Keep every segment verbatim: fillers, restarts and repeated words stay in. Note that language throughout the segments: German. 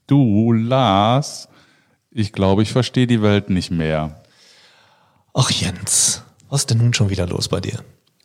Du, Lars, ich glaube, ich verstehe die Welt nicht mehr. Ach Jens, was ist denn nun schon wieder los bei dir?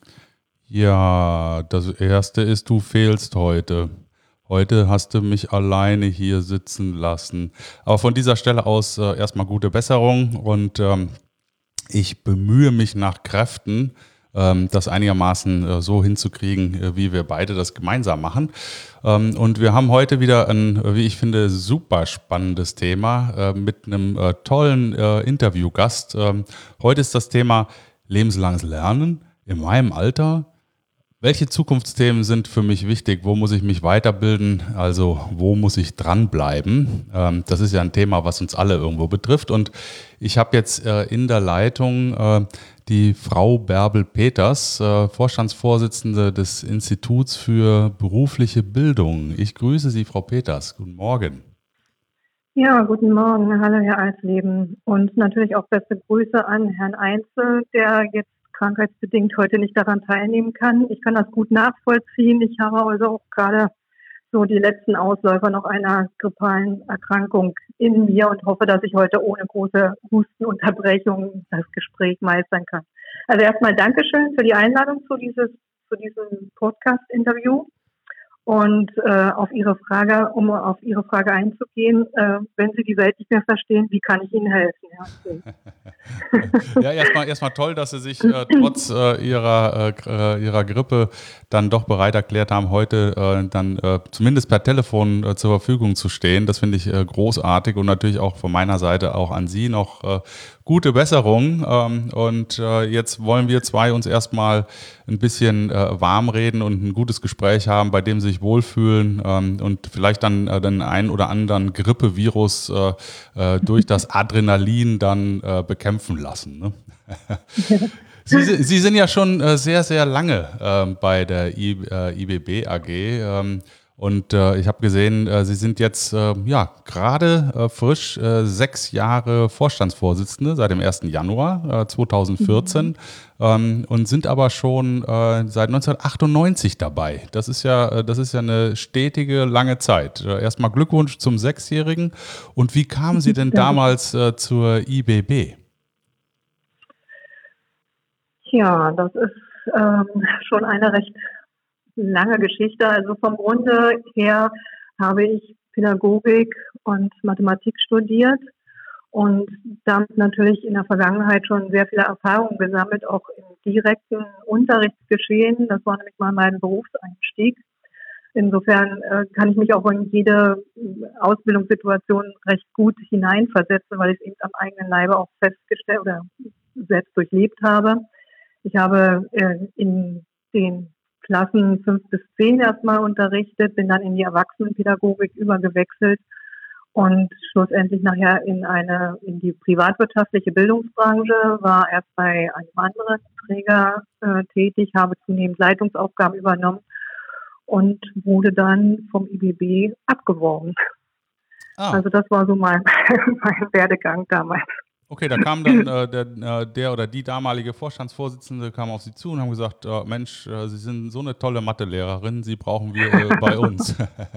Ja, das Erste ist, du fehlst heute. Heute hast du mich alleine hier sitzen lassen. Aber von dieser Stelle aus äh, erstmal gute Besserung und ähm, ich bemühe mich nach Kräften, ähm, das einigermaßen äh, so hinzukriegen, äh, wie wir beide das gemeinsam machen. Ähm, und wir haben heute wieder ein, äh, wie ich finde, super spannendes Thema äh, mit einem äh, tollen äh, Interviewgast. Ähm, heute ist das Thema lebenslanges Lernen in meinem Alter. Welche Zukunftsthemen sind für mich wichtig? Wo muss ich mich weiterbilden? Also wo muss ich dranbleiben? Ähm, das ist ja ein Thema, was uns alle irgendwo betrifft. Und ich habe jetzt äh, in der Leitung äh, die Frau Bärbel Peters, äh, Vorstandsvorsitzende des Instituts für berufliche Bildung. Ich grüße Sie, Frau Peters. Guten Morgen. Ja, guten Morgen. Hallo, Herr Eisleben. Und natürlich auch beste Grüße an Herrn Einzel, der jetzt krankheitsbedingt heute nicht daran teilnehmen kann. Ich kann das gut nachvollziehen. Ich habe also auch gerade so die letzten Ausläufer noch einer grippalen Erkrankung in mir und hoffe, dass ich heute ohne große Hustenunterbrechung das Gespräch meistern kann. Also erstmal Dankeschön für die Einladung zu, dieses, zu diesem Podcast-Interview. Und äh, auf Ihre Frage, um auf Ihre Frage einzugehen, äh, wenn Sie die Welt nicht mehr verstehen, wie kann ich Ihnen helfen? Ja, ja erstmal erstmal toll, dass Sie sich äh, trotz äh, ihrer, äh, ihrer Grippe dann doch bereit erklärt haben, heute äh, dann äh, zumindest per Telefon äh, zur Verfügung zu stehen. Das finde ich äh, großartig und natürlich auch von meiner Seite auch an Sie noch äh, gute Besserung. Ähm, und äh, jetzt wollen wir zwei uns erstmal ein bisschen äh, warm reden und ein gutes Gespräch haben, bei dem Sie sich wohlfühlen ähm, und vielleicht dann äh, den einen oder anderen Grippevirus äh, äh, durch das Adrenalin dann äh, bekämpfen lassen. Ne? Sie, Sie sind ja schon äh, sehr, sehr lange äh, bei der I, äh, I B B A G. Ähm, Und äh, ich habe gesehen, äh, Sie sind jetzt äh, ja gerade äh, frisch äh, sechs Jahre Vorstandsvorsitzende seit dem ersten Januar äh, zweitausendvierzehn mhm. ähm, und sind aber schon äh, seit neunzehnhundertachtundneunzig dabei. Das ist ja, äh, das ist ja eine stetige, lange Zeit. Äh, erstmal Glückwunsch zum Sechsjährigen. Und wie kamen Sie denn damals äh, zur I B B? Ja, das ist ähm, schon eine recht lange Geschichte. Also vom Grunde her habe ich Pädagogik und Mathematik studiert und damit natürlich in der Vergangenheit schon sehr viele Erfahrungen gesammelt, auch im direkten Unterrichtsgeschehen. Das war nämlich mal mein Berufseinstieg. Insofern äh, kann ich mich auch in jede Ausbildungssituation recht gut hineinversetzen, weil ich es eben am eigenen Leibe auch festgestellt oder selbst durchlebt habe. Ich habe äh, in den Klassen fünf bis zehn erstmal unterrichtet, bin dann in die Erwachsenenpädagogik übergewechselt und schlussendlich nachher in eine, in die privatwirtschaftliche Bildungsbranche, war erst bei einem anderen Träger äh, tätig, habe zunehmend Leitungsaufgaben übernommen und wurde dann vom I B B abgeworben. Ah. Also das war so mein, mein Werdegang damals. Okay, da kam dann äh, der, der oder die damalige Vorstandsvorsitzende kam auf Sie zu und haben gesagt, äh, Mensch, äh, Sie sind so eine tolle Mathelehrerin, Sie brauchen wir äh, bei uns.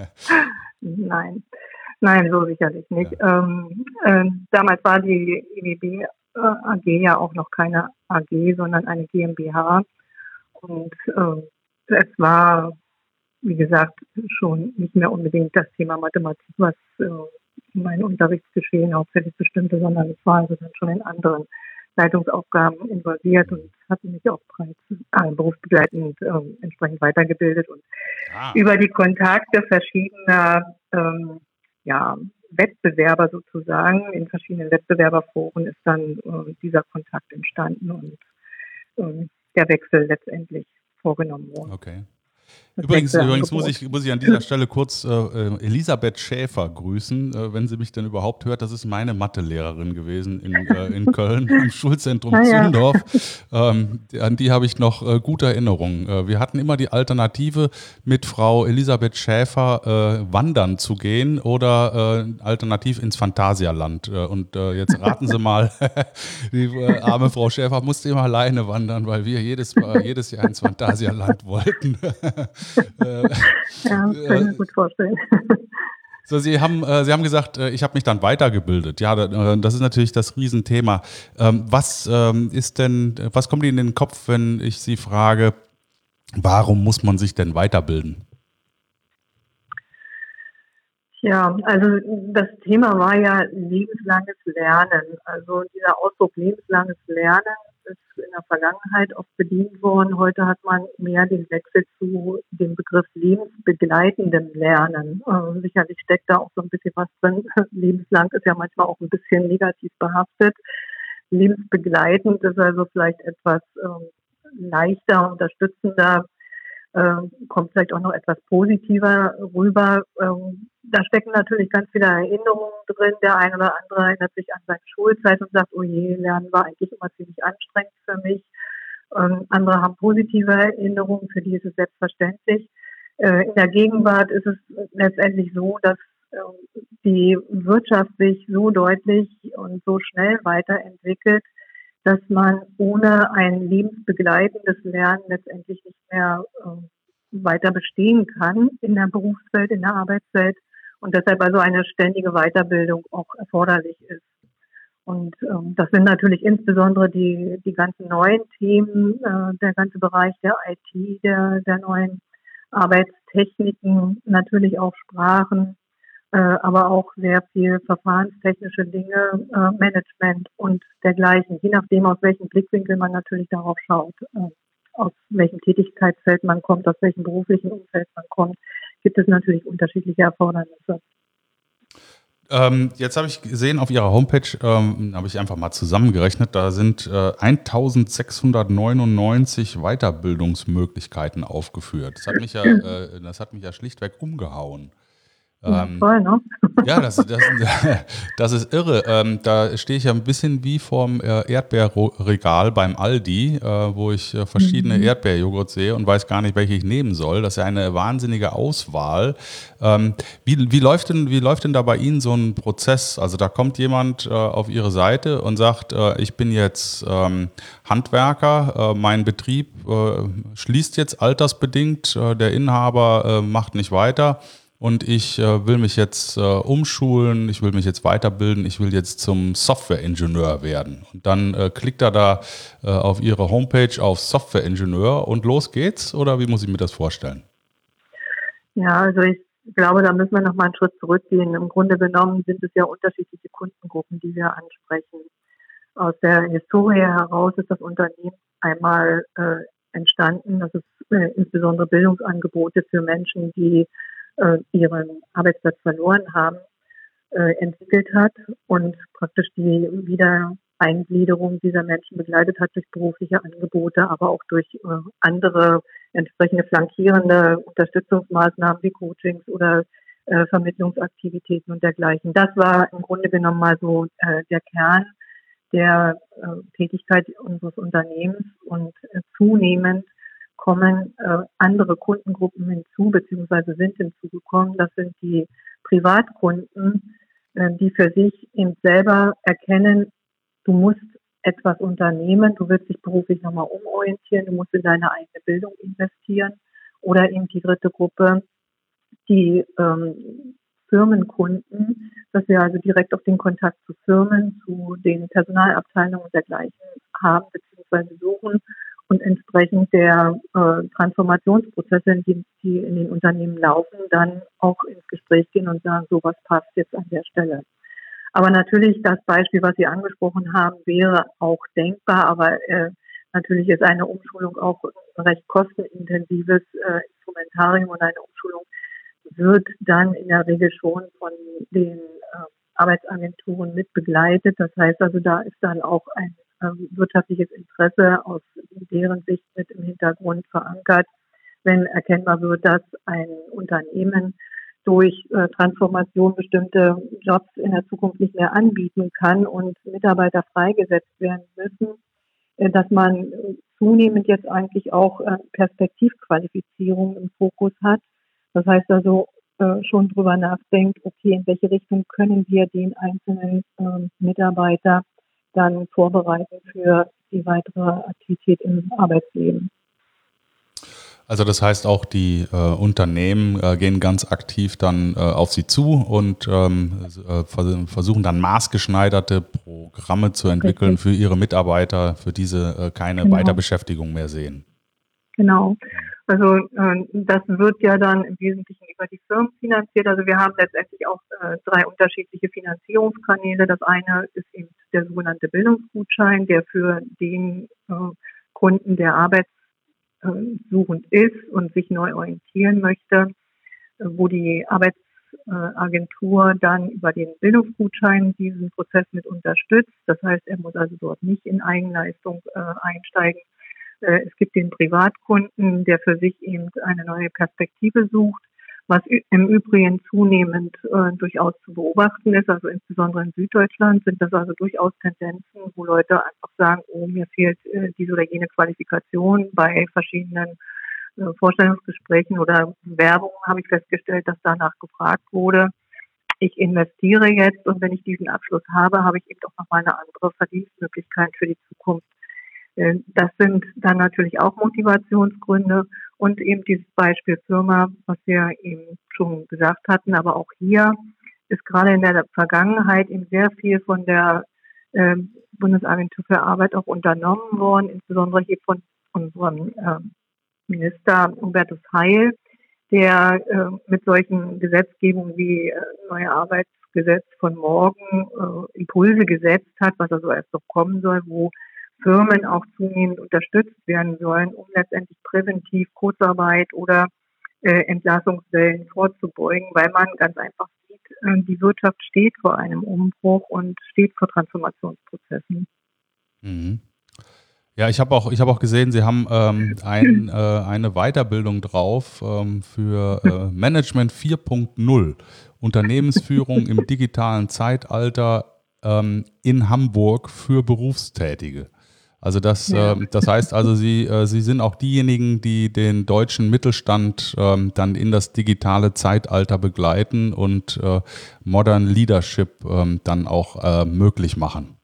Nein, nein, so sicherlich nicht. Ja. Ähm, äh, damals war die I B B A G ja auch noch keine A G, sondern eine GmbH. Und äh, es war, wie gesagt, schon nicht mehr unbedingt das Thema Mathematik, was äh, mein Unterrichtsgeschehen hauptsächlich bestimmte, sondern ich war also dann schon in anderen Leitungsaufgaben involviert und hatte mich auch bereits äh, berufsbegleitend äh, entsprechend weitergebildet und ah. über die Kontakte verschiedener ähm, ja, Wettbewerber sozusagen, in verschiedenen Wettbewerberforen ist dann äh, dieser Kontakt entstanden und äh, der Wechsel letztendlich vorgenommen worden. Okay. Übrigens, übrigens muss, ich, muss ich an dieser Stelle kurz äh, Elisabeth Schäfer grüßen, äh, wenn sie mich denn überhaupt hört. Das ist meine Mathelehrerin gewesen in, äh, in Köln im Schulzentrum ah, Zündorf. Ja. Ähm, an die habe ich noch äh, gute Erinnerungen. Äh, wir hatten immer die Alternative, mit Frau Elisabeth Schäfer äh, wandern zu gehen oder äh, alternativ ins Phantasialand. Äh, und äh, jetzt raten Sie mal, die äh, arme Frau Schäfer musste immer alleine wandern, weil wir jedes, äh, jedes Jahr ins Phantasialand wollten. Ja, das kann ich mir gut vorstellen. So, Sie haben, äh, Sie haben gesagt, äh, ich habe mich dann weitergebildet. Ja, da, äh, das ist natürlich das Riesenthema. Ähm, was ähm, ist denn, was kommt Ihnen in den Kopf, wenn ich Sie frage, warum muss man sich denn weiterbilden? Ja, also das Thema war ja lebenslanges Lernen. Also dieser Ausdruck lebenslanges Lernen ist in der Vergangenheit oft bedient worden. Heute hat man mehr den Wechsel zu dem Begriff lebensbegleitendem Lernen. Äh, sicherlich steckt da auch so ein bisschen was drin. Lebenslang ist ja manchmal auch ein bisschen negativ behaftet. Lebensbegleitend ist also vielleicht etwas ähm, leichter, unterstützender, ähm, kommt vielleicht auch noch etwas positiver rüber. Ähm, da stecken natürlich ganz viele Erinnerungen drin. Der eine oder andere erinnert sich an seine Schulzeit und sagt, oh je, Lernen war eigentlich immer ziemlich anstrengend für mich. Ähm, andere haben positive Erinnerungen, für die ist es selbstverständlich. Äh, in der Gegenwart ist es letztendlich so, dass äh, die Wirtschaft sich so deutlich und so schnell weiterentwickelt, dass man ohne ein lebensbegleitendes Lernen letztendlich nicht mehr äh, weiter bestehen kann in der Berufswelt, in der Arbeitswelt und deshalb also eine ständige Weiterbildung auch erforderlich ist. Und ähm, das sind natürlich insbesondere die, die ganzen neuen Themen, äh, der ganze Bereich der I T, der, der neuen Arbeitstechniken, natürlich auch Sprachen, äh, aber auch sehr viel verfahrenstechnische Dinge, äh, Management und dergleichen, je nachdem, aus welchem Blickwinkel man natürlich darauf schaut, äh, aus welchem Tätigkeitsfeld man kommt, aus welchem beruflichen Umfeld man kommt, gibt es natürlich unterschiedliche Erfordernisse. Ähm, jetzt habe ich gesehen, auf Ihrer Homepage, ähm, habe ich einfach mal zusammengerechnet, da sind äh, eintausendsechshundertneunundneunzig Weiterbildungsmöglichkeiten aufgeführt. Das hat mich ja, äh, das hat mich ja schlichtweg umgehauen. Ja, Ähm, voll, ne? Ja, das, das, das ist irre. Ähm, da stehe ich ja ein bisschen wie vorm äh, Erdbeerregal beim Aldi, äh, wo ich äh, verschiedene Mhm. Erdbeerjoghurt sehe und weiß gar nicht, welche ich nehmen soll. Das ist ja eine wahnsinnige Auswahl. Ähm, wie, wie läuft denn, wie läuft denn da bei Ihnen so ein Prozess? Also da kommt jemand äh, auf Ihre Seite und sagt, äh, ich bin jetzt ähm, Handwerker, äh, mein Betrieb äh, schließt jetzt altersbedingt, äh, der Inhaber äh, macht nicht weiter. Und ich äh, will mich jetzt äh, umschulen, ich will mich jetzt weiterbilden, ich will jetzt zum Software-Ingenieur werden. Und dann äh, klickt er da äh, auf Ihre Homepage auf Software-Ingenieur und los geht's? Oder wie muss ich mir das vorstellen? Ja, also ich glaube, da müssen wir noch mal einen Schritt zurückgehen. Im Grunde genommen sind es ja unterschiedliche Kundengruppen, die wir ansprechen. Aus der Historie heraus ist das Unternehmen einmal äh, entstanden, dass es äh, insbesondere Bildungsangebote für Menschen, die äh, ihren Arbeitsplatz verloren haben, äh, entwickelt hat und praktisch die Wiedereingliederung dieser Menschen begleitet hat durch berufliche Angebote, aber auch durch äh, andere entsprechende flankierende Unterstützungsmaßnahmen wie Coachings oder äh, Vermittlungsaktivitäten und dergleichen. Das war im Grunde genommen mal so äh, der Kern der äh, Tätigkeit unseres Unternehmens und äh, zunehmend kommen äh, andere Kundengruppen hinzu, beziehungsweise sind hinzugekommen. Das sind die Privatkunden, äh, die für sich eben selber erkennen, du musst etwas unternehmen, du willst dich beruflich nochmal umorientieren, du musst in deine eigene Bildung investieren. Oder eben die dritte Gruppe, die ähm, Firmenkunden, dass wir also direkt auf den Kontakt zu Firmen, zu den Personalabteilungen und dergleichen haben bzw. suchen und entsprechend der äh, Transformationsprozesse, die, die in den Unternehmen laufen, dann auch ins Gespräch gehen und sagen, so was passt jetzt an der Stelle. Aber natürlich das Beispiel, was Sie angesprochen haben, wäre auch denkbar, aber äh, natürlich ist eine Umschulung auch ein recht kostenintensives äh, Instrumentarium und eine Umschulung wird dann in der Regel schon von den äh, Arbeitsagenturen mit begleitet. Das heißt also, da ist dann auch ein äh, wirtschaftliches Interesse aus deren Sicht mit im Hintergrund verankert, wenn erkennbar wird, dass ein Unternehmen durch äh, Transformation bestimmte Jobs in der Zukunft nicht mehr anbieten kann und Mitarbeiter freigesetzt werden müssen, äh, dass man äh, zunehmend jetzt eigentlich auch äh, Perspektivqualifizierung im Fokus hat. Das heißt also, äh, schon drüber nachdenkt, okay, in welche Richtung können wir den einzelnen äh, Mitarbeiter dann vorbereiten für die weitere Aktivität im Arbeitsleben. Also das heißt auch, die äh, Unternehmen äh, gehen ganz aktiv dann äh, auf sie zu und ähm, äh, vers- versuchen dann maßgeschneiderte Programme zu entwickeln Richtig, für ihre Mitarbeiter, für diese äh, keine genau. Weiterbeschäftigung mehr sehen. Genau. Also äh, das wird ja dann im Wesentlichen über die Firmen finanziert. Also wir haben letztendlich auch äh, drei unterschiedliche Finanzierungskanäle. Das eine ist eben der sogenannte Bildungsgutschein, der für den äh, Kunden, der arbeitssuchend ist und sich neu orientieren möchte, äh, wo die Arbeitsagentur dann über den Bildungsgutschein diesen Prozess mit unterstützt. Das heißt, er muss also dort nicht in Eigenleistung äh, einsteigen. Es gibt den Privatkunden, der für sich eben eine neue Perspektive sucht, was im Übrigen zunehmend äh, durchaus zu beobachten ist. Also insbesondere in Süddeutschland sind das also durchaus Tendenzen, wo Leute einfach sagen, oh, mir fehlt äh, diese oder jene Qualifikation. Bei verschiedenen äh, Vorstellungsgesprächen oder Werbungen habe ich festgestellt, dass danach gefragt wurde. Ich investiere jetzt und wenn ich diesen Abschluss habe, habe ich eben auch nochmal eine andere Verdienstmöglichkeit für die Zukunft. Das sind dann natürlich auch Motivationsgründe und eben dieses Beispiel Firma, was wir eben schon gesagt hatten. Aber auch hier ist gerade in der Vergangenheit eben sehr viel von der äh, Bundesagentur für Arbeit auch unternommen worden, insbesondere hier von unserem äh, Minister Hubertus Heil, der äh, mit solchen Gesetzgebungen wie äh, neue Arbeitsgesetz von morgen äh, Impulse gesetzt hat, was also erst noch kommen soll, wo Firmen auch zunehmend unterstützt werden sollen, um letztendlich präventiv Kurzarbeit oder äh, Entlassungswellen vorzubeugen, weil man ganz einfach sieht, äh, die Wirtschaft steht vor einem Umbruch und steht vor Transformationsprozessen. Mhm. Ja, ich habe auch, ich habe auch gesehen, Sie haben ähm, ein, äh, eine Weiterbildung drauf ähm, für äh, Management vier Punkt null, Unternehmensführung im digitalen Zeitalter ähm, in Hamburg für Berufstätige. Also das, Ja. äh, das heißt also, Sie, äh, Sie sind auch diejenigen, die den deutschen Mittelstand ähm, dann in das digitale Zeitalter begleiten und äh, Modern Leadership ähm, dann auch äh, möglich machen.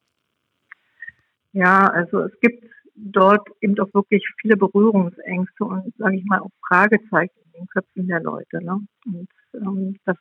Ja, also es gibt dort eben auch wirklich viele Berührungsängste und, sage ich mal, auch Fragezeichen in den Köpfen der Leute. Ne? Und ähm, das,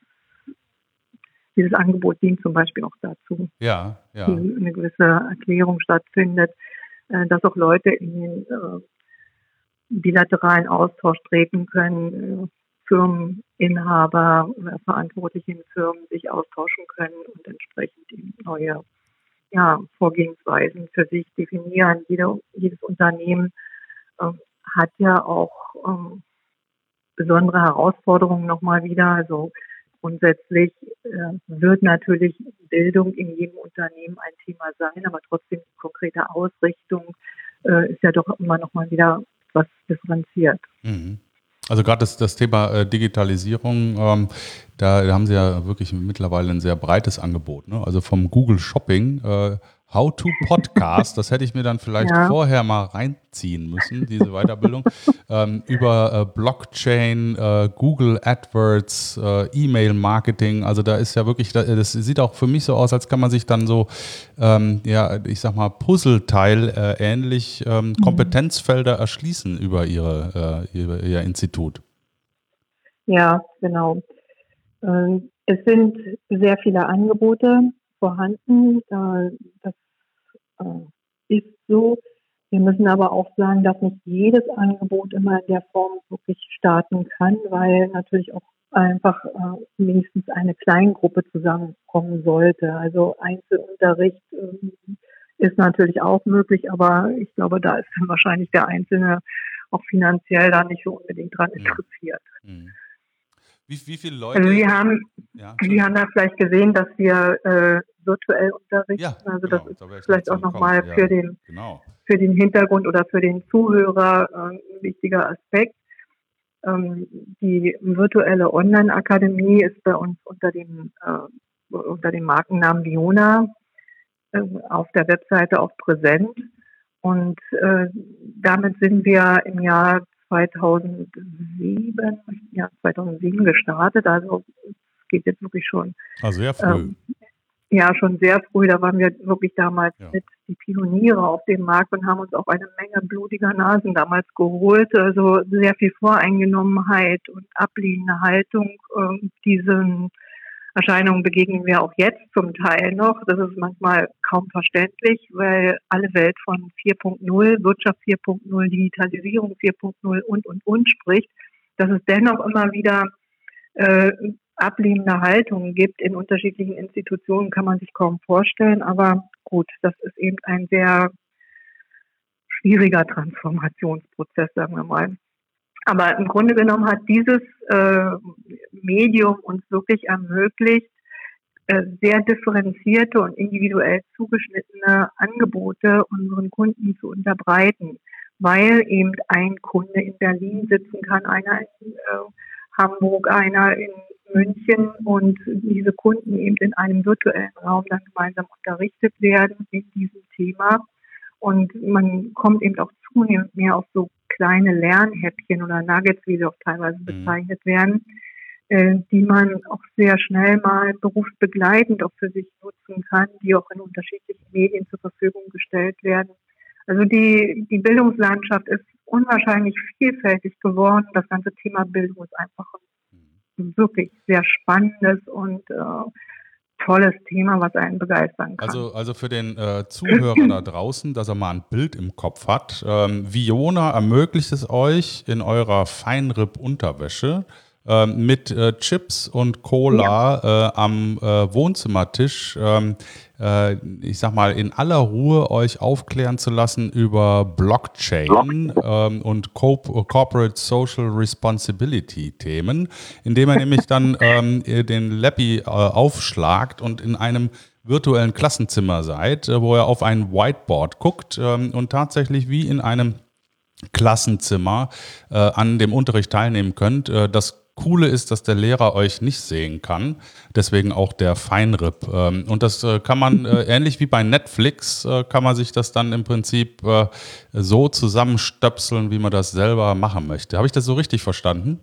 dieses Angebot dient zum Beispiel auch dazu, Ja, dass ja. eine gewisse Erklärung stattfindet, äh, dass auch Leute in den äh, bilateralen Austausch treten können, äh, Firmeninhaber oder Verantwortliche in Firmen sich austauschen können und entsprechend eben neue ja, Vorgehensweisen für sich definieren. Jede, jedes Unternehmen ähm, hat ja auch ähm, besondere Herausforderungen nochmal wieder. Also grundsätzlich äh, wird natürlich Bildung in jedem Unternehmen ein Thema sein, aber trotzdem die konkrete Ausrichtung äh, ist ja doch immer nochmal wieder was differenziert. Mhm. Also gerade das, das Thema äh, Digitalisierung, ähm, da, da haben Sie ja wirklich mittlerweile ein sehr breites Angebot. Ne? Also vom Google Shopping, äh, How to Podcast, das hätte ich mir dann vielleicht Ja, vorher mal reinziehen müssen, diese Weiterbildung, ähm, über äh, Blockchain, äh, Google AdWords, äh, E-Mail-Marketing. Also da ist ja wirklich, das sieht auch für mich so aus, als kann man sich dann so, ähm, ja, ich sag mal, Puzzleteil äh, ähnlich ähm, Kompetenzfelder erschließen über ihre, äh, ihr, ihr Institut. ja, genau. Ähm, es sind sehr viele Angebote vorhanden. Äh, das äh, ist so. Wir müssen aber auch sagen, dass nicht jedes Angebot immer in der Form wirklich starten kann, weil natürlich auch einfach äh, mindestens eine Kleingruppe zusammenkommen sollte. Also Einzelunterricht ähm, ist natürlich auch möglich, aber ich glaube, da ist dann wahrscheinlich der Einzelne auch finanziell da nicht so unbedingt dran Mhm. interessiert. Mhm. Wie, wie viele Also Leute? Sie haben, Ja, Sie haben Entschuldigung. da vielleicht gesehen, dass wir äh, virtuell Ja, unterrichten. Also das genau, ist da wäre ich noch vielleicht zu auch gekommen. nochmal Ja, für den genau. für den Hintergrund oder für den Zuhörer äh, ein wichtiger Aspekt. Ähm, die virtuelle Online-Akademie ist bei uns unter dem äh, unter dem Markennamen Viona äh, auf der Webseite auch präsent. Und äh, damit sind wir im Jahr zweitausendsieben, ja, zweitausendsieben gestartet. Also es geht jetzt wirklich schon Also sehr früh. ähm, Ja, schon sehr früh. Da waren wir wirklich damals Ja. mit die Pioniere auf dem Markt und haben uns auch eine Menge blutiger Nasen damals geholt. Also sehr viel Voreingenommenheit und ablehnende Haltung. Ähm, diesen Erscheinungen begegnen wir auch jetzt zum Teil noch. Das ist manchmal kaum verständlich, weil alle Welt von vier Punkt null, Wirtschaft vier Punkt null, Digitalisierung vier Punkt null und, und, und spricht, dass es dennoch immer wieder äh, ablehnende Haltungen gibt in unterschiedlichen Institutionen, kann man sich kaum vorstellen. Aber gut, das ist eben ein sehr schwieriger Transformationsprozess, sagen wir mal. Aber im Grunde genommen hat dieses äh, Medium uns wirklich ermöglicht, äh, sehr differenzierte und individuell zugeschnittene Angebote unseren Kunden zu unterbreiten, weil eben ein Kunde in Berlin sitzen kann, einer in äh, Hamburg, einer in München und diese Kunden eben in einem virtuellen Raum dann gemeinsam unterrichtet werden in diesem Thema. Und man kommt eben auch zunehmend mehr auf so kleine Lernhäppchen oder Nuggets, wie sie auch teilweise bezeichnet werden, äh, die man auch sehr schnell mal berufsbegleitend auch für sich nutzen kann, die auch in unterschiedlichen Medien zur Verfügung gestellt werden. Also die, die Bildungslandschaft ist unwahrscheinlich vielfältig geworden. Das ganze Thema Bildung ist einfach ein wirklich sehr spannendes und äh, tolles Thema, was einen begeistern kann. Also, also für den äh, Zuhörer da draußen, dass er mal ein Bild im Kopf hat. Ähm, Viona ermöglicht es euch in eurer Feinripp-Unterwäsche ähm, mit äh, Chips und Cola ja. äh, am äh, Wohnzimmertisch, ähm, äh, ich sag mal, in aller Ruhe euch aufklären zu lassen über Blockchain ähm, und Co- Corporate Social Responsibility Themen, indem er nämlich dann ähm, den Leppi äh, aufschlagt und in einem virtuellen Klassenzimmer seid, wo er auf ein Whiteboard guckt ähm, und tatsächlich wie in einem Klassenzimmer äh, an dem Unterricht teilnehmen könnt. Äh, das Coole ist, dass der Lehrer euch nicht sehen kann, deswegen auch der Feinripp. Ähm, und das äh, kann man, äh, ähnlich wie bei Netflix, äh, kann man sich das dann im Prinzip äh, so zusammenstöpseln, wie man das selber machen möchte. Habe ich das so richtig verstanden?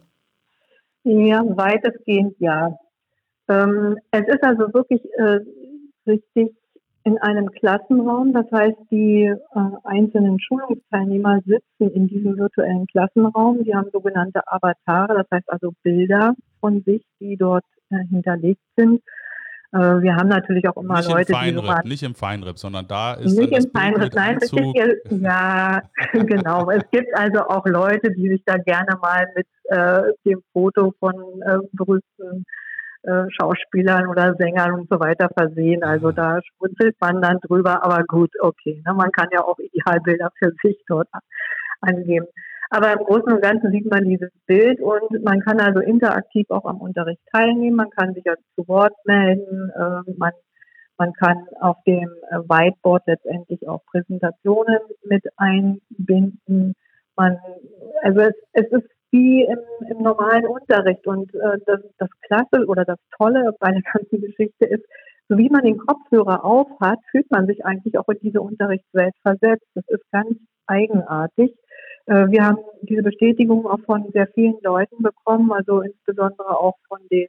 Ja, weitestgehend ja. Ähm, es ist also wirklich äh, richtig in einem Klassenraum. Das heißt, die äh, einzelnen Schulungsteilnehmer sitzen in diesem virtuellen Klassenraum. Die haben sogenannte Avatare, das heißt also Bilder von sich, die dort äh, hinterlegt sind. Äh, wir haben natürlich auch immer nicht Leute, im Feinripp, die sogar nicht im Feinripp, sondern da ist nicht dann das im Feinripp, Bild nein, Anzug. richtig, ja, genau. Es gibt also auch Leute, die sich da gerne mal mit äh, dem Foto von äh, berühmten Äh, Schauspielern oder Sängern und so weiter versehen. Also da schmunzelt man dann drüber, aber gut, okay. Ne? Man kann ja auch Idealbilder für sich dort angeben. Aber im Großen und Ganzen sieht man dieses Bild und man kann also interaktiv auch am Unterricht teilnehmen. Man kann sich ja zu Wort melden. Äh, man, man kann auf dem Whiteboard letztendlich auch Präsentationen mit einbinden. Man, also es, es ist wie im, im normalen Unterricht. Und äh, das, das Klasse oder das Tolle bei der ganzen Geschichte ist, so wie man den Kopfhörer aufhat, fühlt man sich eigentlich auch in diese Unterrichtswelt versetzt. Das ist ganz eigenartig. Äh, wir haben diese Bestätigung auch von sehr vielen Leuten bekommen, also insbesondere auch von den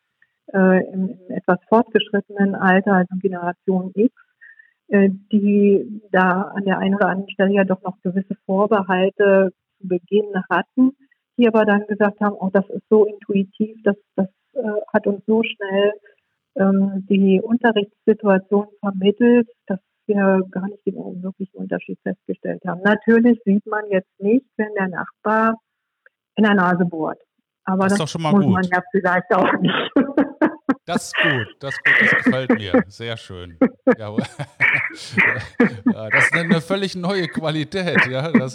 äh, im, im etwas fortgeschrittenen Alter, also Generation X, äh, die da an der einen oder anderen Stelle ja doch noch gewisse Vorbehalte zu Beginn hatten, die aber dann gesagt haben, oh, das ist so intuitiv, das, das äh, hat uns so schnell ähm, die Unterrichtssituation vermittelt, dass wir gar nicht den wirklichen Unterschied festgestellt haben. Natürlich sieht man jetzt nicht, wenn der Nachbar in der Nase bohrt. Aber das, das ist doch schon mal muss gut. man ja vielleicht auch nicht. Das ist gut, das ist gut, das gefällt mir. Sehr schön. Ja, ja, das ist eine völlig neue Qualität. Ja, das,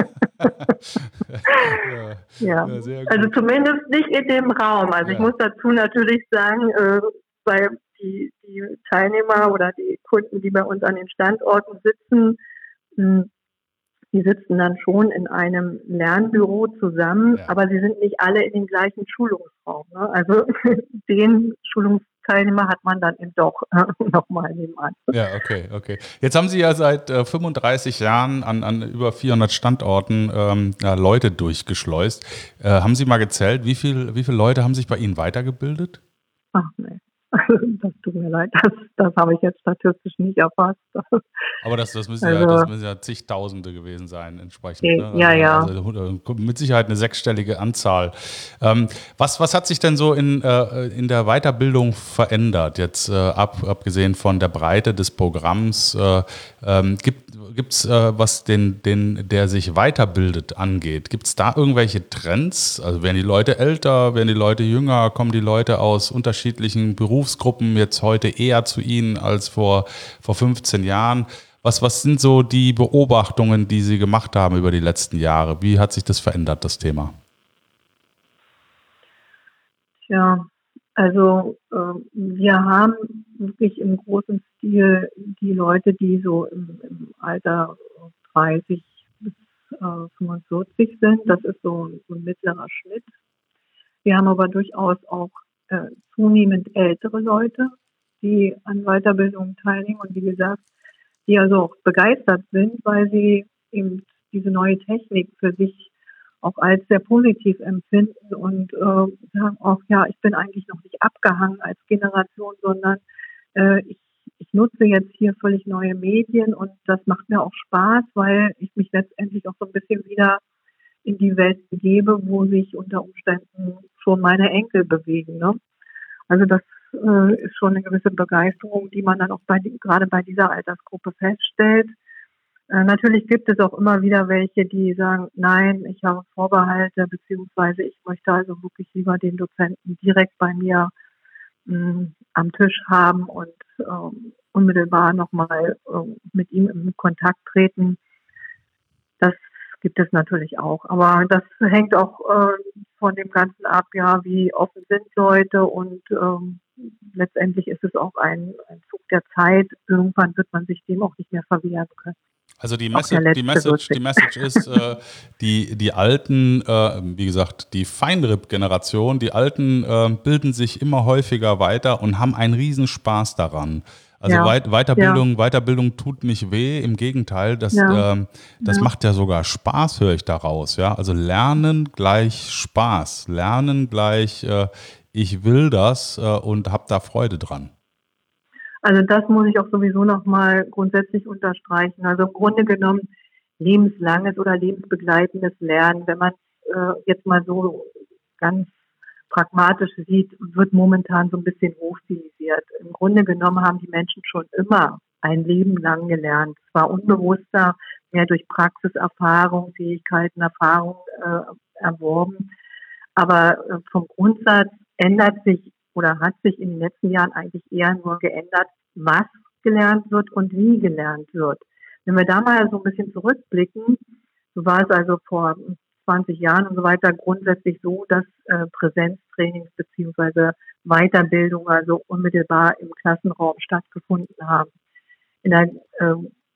ja, ja. ja sehr gut. Also zumindest nicht in dem Raum. Also ja. Ich muss dazu natürlich sagen, äh, weil die, die Teilnehmer oder die Kunden, die bei uns an den Standorten sitzen, mh, die sitzen dann schon in einem Lernbüro zusammen, ja. aber sie sind nicht alle in dem gleichen Schulungsraum. Ne? Also den Schulungsteilnehmer hat man dann eben doch äh, nochmal nebenan. Ja, okay, okay. Jetzt haben Sie ja seit äh, fünfunddreißig Jahren an, an über vierhundert Standorten ähm, ja, Leute durchgeschleust. Äh, haben Sie mal gezählt, wie viel, wie viele Leute haben sich bei Ihnen weitergebildet? Ach nee. Das tut mir leid, das, das habe ich jetzt statistisch nicht erfasst. Aber das, das, müssen ja, Also, das müssen ja zigtausende gewesen sein, entsprechend. Ne? ja, ja. Also, also mit Sicherheit eine sechsstellige Anzahl. Ähm, was, was hat sich denn so in, äh, in der Weiterbildung verändert, jetzt äh, ab, abgesehen von der Breite des Programms? Äh, ähm, gibt es, äh, was den, den, der sich weiterbildet, angeht? Gibt es da irgendwelche Trends? Also werden die Leute älter, werden die Leute jünger, kommen die Leute aus unterschiedlichen Berufsgruppen jetzt heute eher zu Ihnen als vor, vor fünfzehn Jahren? Was, was sind so die Beobachtungen, die Sie gemacht haben über die letzten Jahre? Wie hat sich das verändert, das Thema? Ja, also äh, wir haben wirklich im großen Stil die Leute, die so im, im Alter dreißig bis äh, fünfundvierzig sind. Das ist so ein, so ein mittlerer Schnitt. Wir haben aber durchaus auch äh, zunehmend ältere Leute, die an Weiterbildungen teilnehmen und wie gesagt, die also auch begeistert sind, weil sie eben diese neue Technik für sich auch als sehr positiv empfinden und äh, sagen auch, ja, ich bin eigentlich noch nicht abgehangen als Generation, sondern äh, ich, ich nutze jetzt hier völlig neue Medien und das macht mir auch Spaß, weil ich mich letztendlich auch so ein bisschen wieder in die Welt begebe, wo sich unter Umständen schon meine Enkel bewegen. Ne? Also das äh, ist schon eine gewisse Begeisterung, die man dann auch bei, gerade bei dieser Altersgruppe feststellt. Äh, natürlich gibt es auch immer wieder welche, die sagen, nein, ich habe Vorbehalte, beziehungsweise ich möchte also wirklich lieber den Dozenten direkt bei mir mh, am Tisch haben und ähm, unmittelbar nochmal äh, mit ihm in Kontakt treten. Das gibt es natürlich auch. Aber das hängt auch äh, von dem Ganzen ab, ja, wie offen sind Leute und ähm, letztendlich ist es auch ein, ein Zug der Zeit. Irgendwann wird man sich dem auch nicht mehr verwehren können. Also die Message, die Message, die Message ist, äh, die, die Alten, äh, wie gesagt, die Feinripp-Generation, die Alten äh, bilden sich immer häufiger weiter und haben einen Riesenspaß daran. Also Ja, Weit- Weiterbildung, ja. Weiterbildung tut nicht weh, im Gegenteil, das, Ja, ähm, das ja. macht ja sogar Spaß, höre ich daraus. Ja? Also Lernen gleich Spaß, Lernen gleich, äh, ich will das äh, und habe da Freude dran. Also das muss ich auch sowieso nochmal grundsätzlich unterstreichen. Also im Grunde genommen lebenslanges oder lebensbegleitendes Lernen, wenn man äh, jetzt mal so ganz pragmatisch sieht, wird momentan so ein bisschen hochstilisiert. Im Grunde genommen haben die Menschen schon immer ein Leben lang gelernt. Zwar unbewusster, mehr durch Praxiserfahrung, Fähigkeiten, Erfahrung äh, erworben, aber äh, vom Grundsatz ändert sich oder hat sich in den letzten Jahren eigentlich eher nur geändert, was gelernt wird und wie gelernt wird. Wenn wir da mal so ein bisschen zurückblicken, so war es also vor zwanzig Jahren und so weiter grundsätzlich so, dass äh, Präsenztrainings beziehungsweise Weiterbildung also unmittelbar im Klassenraum stattgefunden haben. In der äh,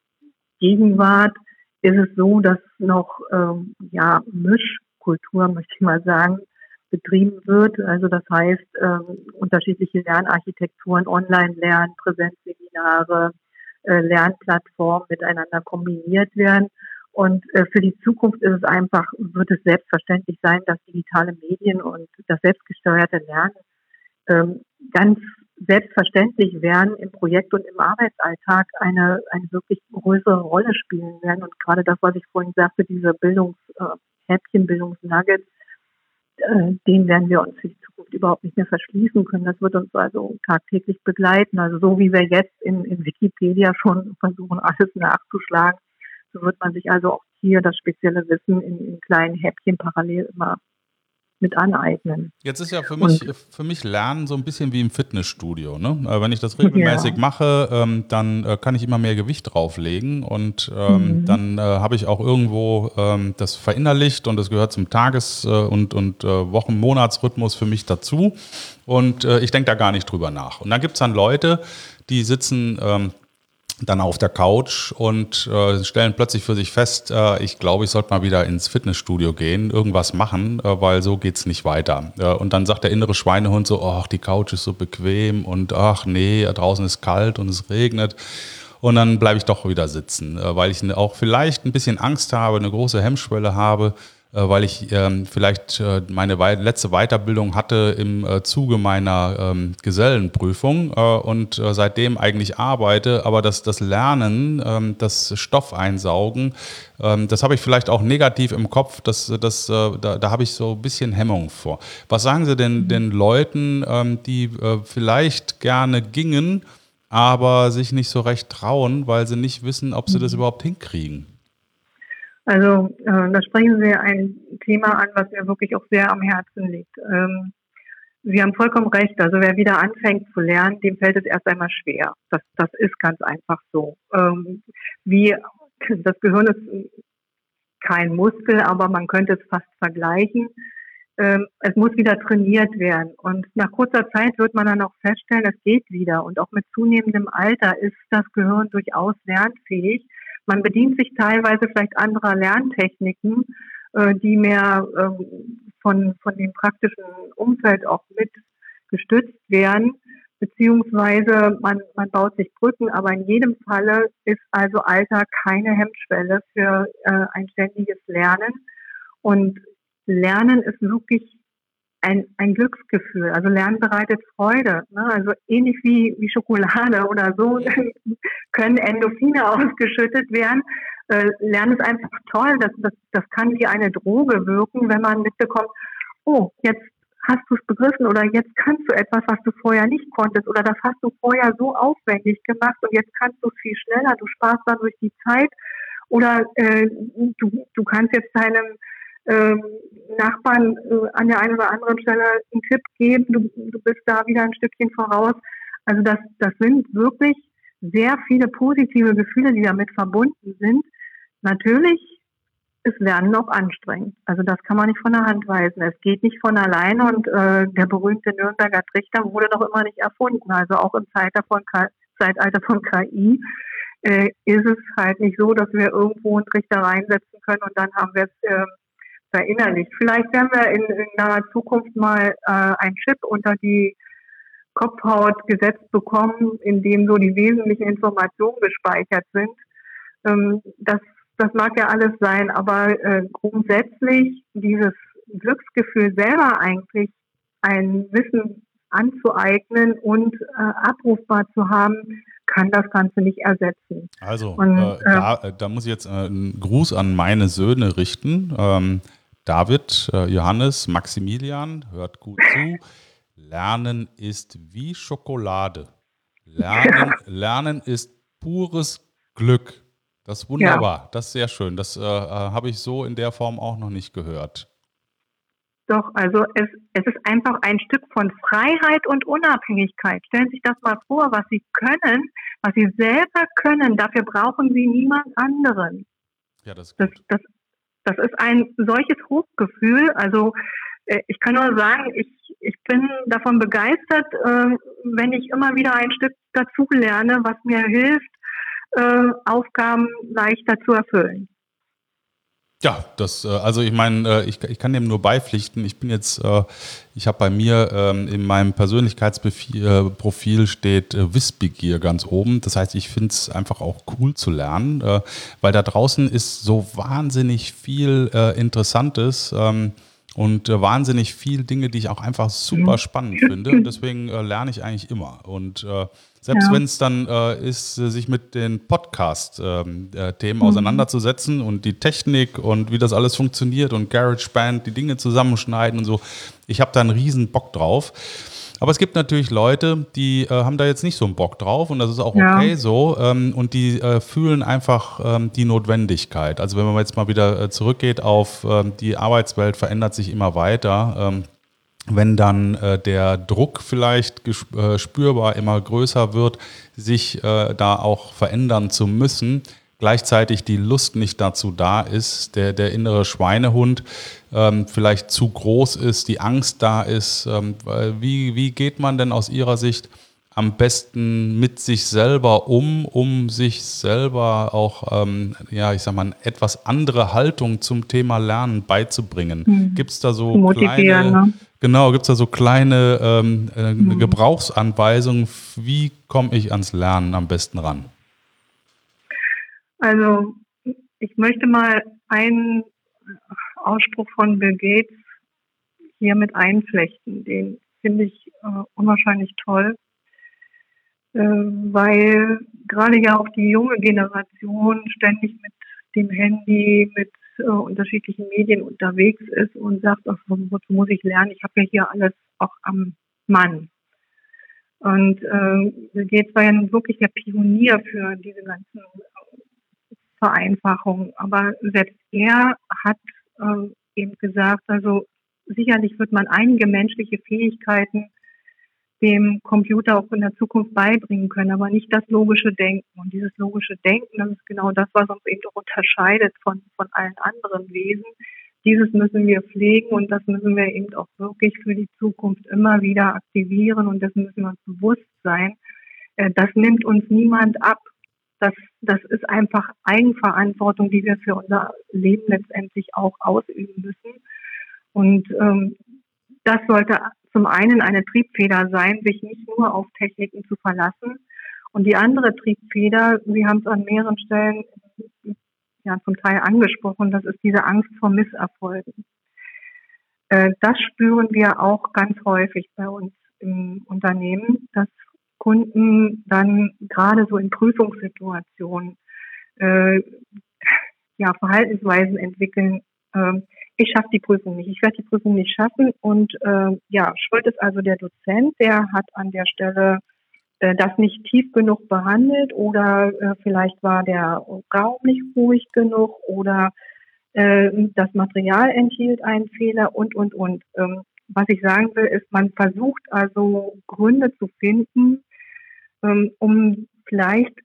Gegenwart ist es so, dass noch ähm, ja Mischkultur, möchte ich mal sagen, betrieben wird. Also das heißt, ähm, unterschiedliche Lernarchitekturen, Online-Lernen, Präsenzseminare, äh, Lernplattformen miteinander kombiniert werden. Und äh, für die Zukunft ist es einfach, wird es selbstverständlich sein, dass digitale Medien und das selbstgesteuerte Lernen ähm, ganz selbstverständlich werden im Projekt- und im Arbeitsalltag eine, eine wirklich größere Rolle spielen werden. Und gerade das, was ich vorhin sagte, diese Bildungshäppchen, Bildungsnuggets, den werden wir uns für die Zukunft überhaupt nicht mehr verschließen können. Das wird uns also tagtäglich begleiten. Also so wie wir jetzt in, in Wikipedia schon versuchen, alles nachzuschlagen, so wird man sich also auch hier das spezielle Wissen in, in kleinen Häppchen parallel immer mit aneignen. Jetzt ist ja für mich, und, für mich Lernen so ein bisschen wie im Fitnessstudio. Ne? Wenn ich das regelmäßig ja. mache, ähm, dann äh, kann ich immer mehr Gewicht drauflegen und ähm, mhm. dann äh, habe ich auch irgendwo ähm, das verinnerlicht und das gehört zum Tages- äh, und, und äh, Wochen-, Monatsrhythmus für mich dazu und äh, ich denke da gar nicht drüber nach. Und dann gibt es dann Leute, die sitzen ähm, dann auf der Couch und äh, stellen plötzlich für sich fest, äh, ich glaube, ich sollte mal wieder ins Fitnessstudio gehen, irgendwas machen, äh, weil so geht's nicht weiter. Äh, und dann sagt der innere Schweinehund so, ach, die Couch ist so bequem und ach nee, draußen ist kalt und es regnet. Und dann bleibe ich doch wieder sitzen, äh, weil ich auch vielleicht ein bisschen Angst habe, eine große Hemmschwelle habe, äh, weil ich ähm, vielleicht äh, meine wei- letzte Weiterbildung hatte im äh, Zuge meiner ähm, Gesellenprüfung äh, und äh, seitdem eigentlich arbeite, aber das, das Lernen, ähm, das Stoffeinsaugen, ähm, das habe ich vielleicht auch negativ im Kopf, das, das, äh, da, da habe ich so ein bisschen Hemmung vor. Was sagen Sie denn den Leuten, ähm, die äh, vielleicht gerne gingen, aber sich nicht so recht trauen, weil sie nicht wissen, ob sie das überhaupt hinkriegen? Also äh, da sprechen Sie ein Thema an, was mir wirklich auch sehr am Herzen liegt. Ähm, Sie haben vollkommen recht. Also wer wieder anfängt zu lernen, dem fällt es erst einmal schwer. Das, das ist ganz einfach so. Ähm, wie das Gehirn ist kein Muskel, aber man könnte es fast vergleichen. Ähm, es muss wieder trainiert werden. Und nach kurzer Zeit wird man dann auch feststellen, es geht wieder. Und auch mit zunehmendem Alter ist das Gehirn durchaus lernfähig. Man bedient sich teilweise vielleicht anderer Lerntechniken, äh, die mehr ähm, von, von dem praktischen Umfeld auch mit gestützt werden, beziehungsweise man, man baut sich Brücken, aber in jedem Falle ist also Alter keine Hemmschwelle für äh, ein ständiges Lernen. Und Lernen ist wirklich ein, ein Glücksgefühl. Also Lernen bereitet Freude. Ne? Also ähnlich wie, wie Schokolade oder so können Endorphine ausgeschüttet werden. Äh, Lernen ist einfach toll. Das, das, das kann wie eine Droge wirken, wenn man mitbekommt, oh, jetzt hast du es begriffen oder jetzt kannst du etwas, was du vorher nicht konntest oder das hast du vorher so aufwendig gemacht und jetzt kannst du es viel schneller. Du sparst dann durch die Zeit oder äh, du, du kannst jetzt deinem ähm, Nachbarn äh, an der einen oder anderen Stelle einen Tipp geben, du, du bist da wieder ein Stückchen voraus. Also das, das sind wirklich sehr viele positive Gefühle, die damit verbunden sind. Natürlich ist Lernen auch anstrengend. Also das kann man nicht von der Hand weisen. Es geht nicht von alleine und äh, der berühmte Nürnberger Trichter wurde noch immer nicht erfunden. Also auch im Zeitalter von K- Zeitalter von K I äh, ist es halt nicht so, dass wir irgendwo einen Trichter reinsetzen können und dann haben wir es äh, verinnerlicht. Vielleicht werden wir in, in naher Zukunft mal äh, ein Chip unter die Kopfhaut gesetzt bekommen, in dem so die wesentlichen Informationen gespeichert sind. Ähm, das, das mag ja alles sein, aber äh, grundsätzlich dieses Glücksgefühl selber eigentlich ein Wissen anzueignen und äh, abrufbar zu haben, kann das Ganze nicht ersetzen. Also, Und äh, äh, da, äh, da muss ich jetzt äh, einen Gruß an meine Söhne richten. Ähm, David, äh, Johannes, Maximilian, hört gut zu. Lernen ist wie Schokolade. Lernen, Lernen ist pures Glück. Das ist ja. wunderbar. Das ist sehr schön. Das äh, äh, habe ich so in der Form auch noch nicht gehört. Doch, also es, es ist einfach ein Stück von Freiheit und Unabhängigkeit. Stellen Sie sich das mal vor, was Sie können, was Sie selber können, dafür brauchen Sie niemand anderen. Ja, das ist Das, gut. das, das ist ein solches Hochgefühl. Also äh, ich kann nur sagen, ich, ich bin davon begeistert, äh, wenn ich immer wieder ein Stück dazu lerne, was mir hilft, äh, Aufgaben leichter zu erfüllen. Ja, das, äh, also ich meine, äh, ich, ich kann dem nur beipflichten. Ich bin jetzt, äh, ich habe bei mir ähm, in meinem Persönlichkeitsprofil steht äh, Wissbegier ganz oben. Das heißt, ich finde es einfach auch cool zu lernen, äh, weil da draußen ist so wahnsinnig viel äh, Interessantes ähm, und äh, wahnsinnig viel Dinge, die ich auch einfach super spannend finde. Und deswegen äh, lerne ich eigentlich immer. Und äh, selbst Ja. wenn es dann äh, ist, äh, sich mit den Podcast-Themen ähm, äh, Mhm. auseinanderzusetzen und die Technik und wie das alles funktioniert und GarageBand, die Dinge zusammenschneiden und so. Ich habe da einen riesen Bock drauf. Aber es gibt natürlich Leute, die äh, haben da jetzt nicht so einen Bock drauf und das ist auch Ja. okay so. Ähm, und die äh, fühlen einfach ähm, die Notwendigkeit. Also wenn man jetzt mal wieder äh, zurückgeht auf ähm, die Arbeitswelt, verändert sich immer weiter. Ähm, wenn dann äh, der Druck vielleicht gesp- äh, spürbar immer größer wird, sich äh, da auch verändern zu müssen, gleichzeitig die Lust nicht dazu da ist, der, der innere Schweinehund ähm, vielleicht zu groß ist, die Angst da ist. Ähm, weil wie, wie geht man denn aus Ihrer Sicht am besten mit sich selber um, um sich selber auch, ähm, ja, ich sag mal, eine etwas andere Haltung zum Thema Lernen beizubringen? Mhm. Gibt es da so Zu motivieren, kleine, ne? genau, gibt es da so kleine ähm, äh, Mhm. Gebrauchsanweisungen, wie komme ich ans Lernen am besten ran? Also ich möchte mal einen Ausspruch von Bill Gates hier mit einflechten. Den finde ich äh, unwahrscheinlich toll, äh, weil gerade ja auch die junge Generation ständig mit dem Handy, mit äh, unterschiedlichen Medien unterwegs ist und sagt, ach, wozu muss ich lernen? Ich habe ja hier alles auch am Mann. Und äh, Bill Gates war ja nun wirklich der Pionier für diese ganzen Vereinfachungen. Aber selbst er hat äh, eben gesagt, also sicherlich wird man einige menschliche Fähigkeiten dem Computer auch in der Zukunft beibringen können, aber nicht das logische Denken. Und dieses logische Denken, das ist genau das, was uns eben auch unterscheidet von, von allen anderen Wesen. Dieses müssen wir pflegen und das müssen wir eben auch wirklich für die Zukunft immer wieder aktivieren und dessen müssen wir uns bewusst sein. Das nimmt uns niemand ab. Das, das ist einfach Eigenverantwortung, die wir für unser Leben letztendlich auch ausüben müssen. Und ähm, das sollte zum einen eine Triebfeder sein, sich nicht nur auf Techniken zu verlassen. Und die andere Triebfeder, wir haben es an mehreren Stellen ja zum Teil angesprochen, das ist diese Angst vor Misserfolgen. Äh, das spüren wir auch ganz häufig bei uns im Unternehmen, dass Kunden dann gerade so in Prüfungssituationen äh, ja, Verhaltensweisen entwickeln. Äh, ich schaffe die Prüfung nicht, ich werde die Prüfung nicht schaffen und äh, ja, schuld ist also der Dozent, der hat an der Stelle äh, das nicht tief genug behandelt oder äh, vielleicht war der Raum nicht ruhig genug oder äh, das Material enthielt einen Fehler und, und, und. Ähm, was ich sagen will, ist, man versucht also Gründe zu finden, ähm, um vielleicht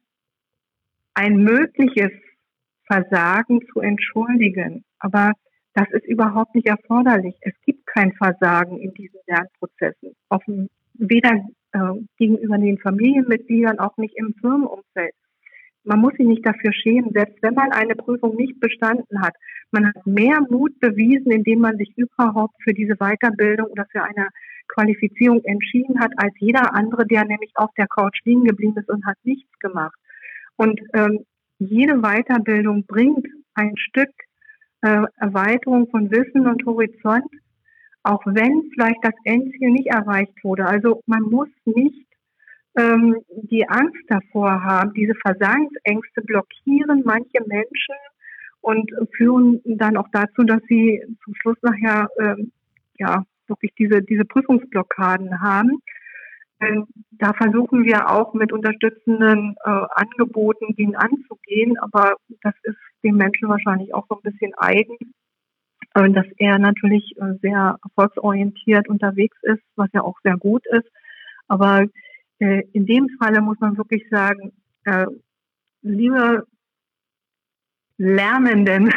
ein mögliches Versagen zu entschuldigen. Aber das ist überhaupt nicht erforderlich. Es gibt kein Versagen in diesen Lernprozessen. Offen, weder äh, gegenüber den Familienmitgliedern, auch nicht im Firmenumfeld. Man muss sich nicht dafür schämen, selbst wenn man eine Prüfung nicht bestanden hat. Man hat mehr Mut bewiesen, indem man sich überhaupt für diese Weiterbildung oder für eine Qualifizierung entschieden hat, als jeder andere, der nämlich auf der Couch liegen geblieben ist und hat nichts gemacht. Und ähm, jede Weiterbildung bringt ein Stück äh, Erweiterung von Wissen und Horizont, auch wenn vielleicht das Endziel nicht erreicht wurde. Also man muss nicht ähm, die Angst davor haben. Diese Versagensängste blockieren manche Menschen und führen dann auch dazu, dass sie zum Schluss nachher ähm, ja wirklich diese diese Prüfungsblockaden haben. Ähm, da versuchen wir auch mit unterstützenden äh, Angeboten gegen anzugehen, aber das ist dem Menschen wahrscheinlich auch so ein bisschen eigen, äh, dass er natürlich äh, sehr erfolgsorientiert unterwegs ist, was ja auch sehr gut ist. Aber äh, in dem Falle muss man wirklich sagen, äh, liebe Lernenden,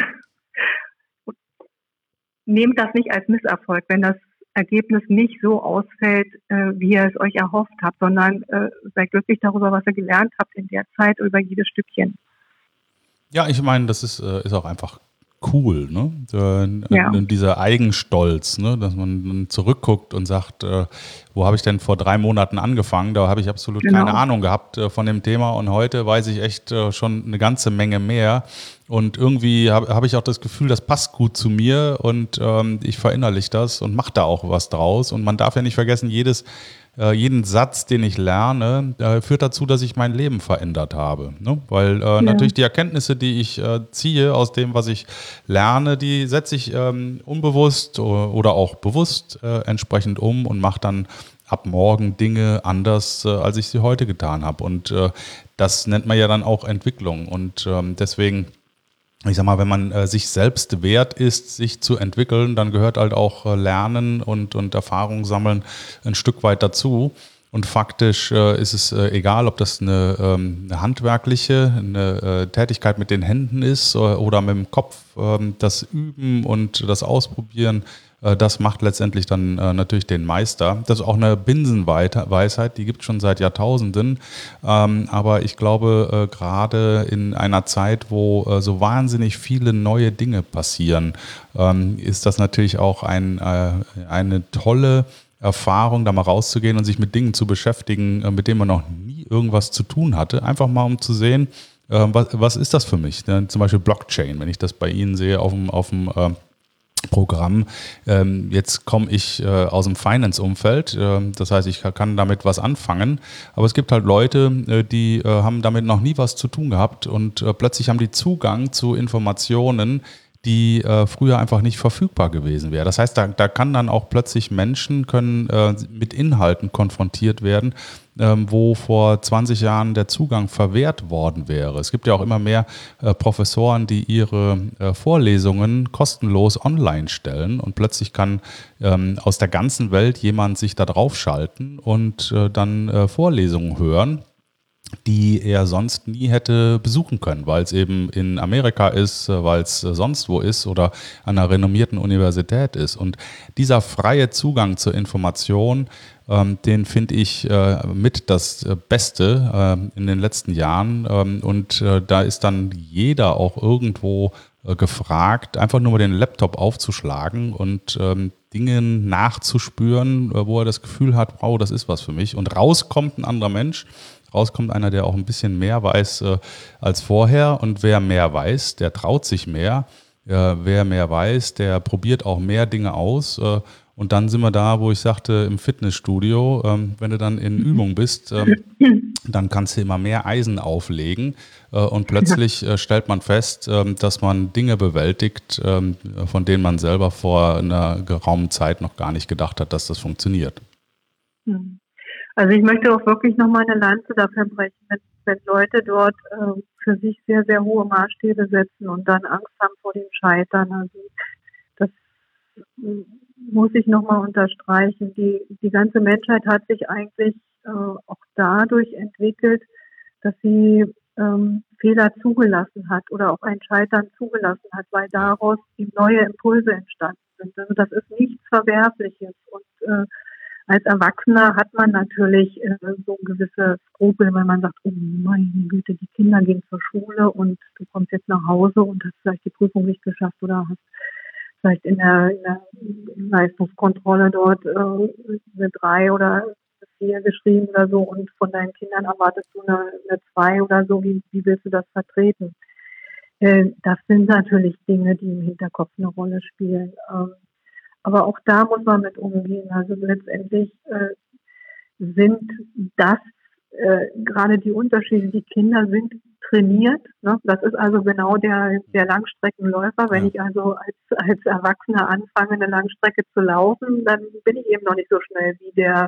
nehmt das nicht als Misserfolg, wenn das Ergebnis nicht so ausfällt, äh, wie ihr es euch erhofft habt, sondern äh, seid glücklich darüber, was ihr gelernt habt in der Zeit, über jedes Stückchen. Ja, ich meine, das ist, äh, ist auch einfach cool, ne? Äh, Ja. Dieser Eigenstolz, ne? Dass man dann zurückguckt und sagt, äh, wo habe ich denn vor drei Monaten angefangen? Da habe ich absolut Genau. keine Ahnung gehabt äh, von dem Thema und heute weiß ich echt äh, schon eine ganze Menge mehr. Und irgendwie habe hab ich auch das Gefühl, das passt gut zu mir und ähm, ich verinnerliche das und mache da auch was draus. Und man darf ja nicht vergessen, jedes, äh, jeden Satz, den ich lerne, äh, führt dazu, dass ich mein Leben verändert habe. Ne? Weil äh, ja. natürlich die Erkenntnisse, die ich äh, ziehe aus dem, was ich lerne, die setze ich ähm, unbewusst oder auch bewusst äh, entsprechend um und mache dann ab morgen Dinge anders, äh, als ich sie heute getan habe. Und äh, das nennt man ja dann auch Entwicklung. Und ähm, deswegen, ich sag mal, wenn man äh, sich selbst wert ist, sich zu entwickeln, dann gehört halt auch äh, Lernen und, und Erfahrung sammeln ein Stück weit dazu. Und faktisch äh, ist es äh, egal, ob das eine, ähm, eine handwerkliche, eine äh, Tätigkeit mit den Händen ist äh, oder mit dem Kopf. Äh, das Üben und das Ausprobieren, äh, das macht letztendlich dann äh, natürlich den Meister. Das ist auch eine Binsenweisheit, die gibt es schon seit Jahrtausenden. Ähm, aber ich glaube, äh, gerade in einer Zeit, wo äh, so wahnsinnig viele neue Dinge passieren, ähm, ist das natürlich auch ein, äh, eine tolle Erfahrung, da mal rauszugehen und sich mit Dingen zu beschäftigen, mit denen man noch nie irgendwas zu tun hatte. Einfach mal, um zu sehen, was, was ist das für mich? Zum Beispiel Blockchain, wenn ich das bei Ihnen sehe auf dem, auf dem Programm. Ähm, jetzt komme ich äh, aus dem Finance-Umfeld, äh, das heißt, ich kann damit was anfangen, aber es gibt halt Leute, äh, die äh, haben damit noch nie was zu tun gehabt und äh, plötzlich haben die Zugang zu Informationen, die äh, früher einfach nicht verfügbar gewesen wäre. Das heißt, da, da kann dann auch plötzlich Menschen können äh, mit Inhalten konfrontiert werden, ähm, wo vor zwanzig Jahren der Zugang verwehrt worden wäre. Es gibt ja auch immer mehr äh, Professoren, die ihre äh, Vorlesungen kostenlos online stellen und plötzlich kann ähm, aus der ganzen Welt jemand sich da draufschalten und äh, dann äh, Vorlesungen hören, die er sonst nie hätte besuchen können, weil es eben in Amerika ist, weil es sonst wo ist oder an einer renommierten Universität ist. Und dieser freie Zugang zur Information, ähm, den finde ich äh, mit das Beste äh, in den letzten Jahren. Ähm, und äh, da ist dann jeder auch irgendwo äh, gefragt, einfach nur mal den Laptop aufzuschlagen und ähm, Dingen nachzuspüren, äh, wo er das Gefühl hat, wow, das ist was für mich. Und rauskommt ein anderer Mensch, rauskommt einer, der auch ein bisschen mehr weiß äh, als vorher. Und wer mehr weiß, der traut sich mehr. Äh, wer mehr weiß, der probiert auch mehr Dinge aus. Äh, und dann sind wir da, wo ich sagte, im Fitnessstudio, ähm, wenn du dann in Übung bist, ähm, dann kannst du immer mehr Eisen auflegen. Äh, und plötzlich äh, stellt man fest, äh, dass man Dinge bewältigt, äh, von denen man selber vor einer geraumen Zeit noch gar nicht gedacht hat, dass das funktioniert. Hm. Also ich möchte auch wirklich nochmal eine Lanze dafür brechen, wenn, wenn Leute dort äh, für sich sehr, sehr hohe Maßstäbe setzen und dann Angst haben vor dem Scheitern. Also das äh, muss ich nochmal unterstreichen. Die, die ganze Menschheit hat sich eigentlich äh, auch dadurch entwickelt, dass sie ähm, Fehler zugelassen hat oder auch ein Scheitern zugelassen hat, weil daraus die neue Impulse entstanden sind. Also das ist nichts Verwerfliches und äh, als Erwachsener hat man natürlich äh, so gewisse Skrupel, wenn man sagt, oh meine Güte, die Kinder gehen zur Schule und du kommst jetzt nach Hause und hast vielleicht die Prüfung nicht geschafft oder hast vielleicht in der, in der Leistungskontrolle dort äh, eine drei oder eine vier geschrieben oder so und von deinen Kindern erwartest du eine, eine zwei oder so. Wie, wie willst du das vertreten? Äh, das sind natürlich Dinge, die im Hinterkopf eine Rolle spielen. Ähm, Aber auch da muss man mit umgehen. Also letztendlich äh, sind das äh, gerade die Unterschiede. Die Kinder sind trainiert. Ne? Das ist also genau der, der Langstreckenläufer. Wenn ja. ich also als, als Erwachsener anfange, eine Langstrecke zu laufen, dann bin ich eben noch nicht so schnell wie der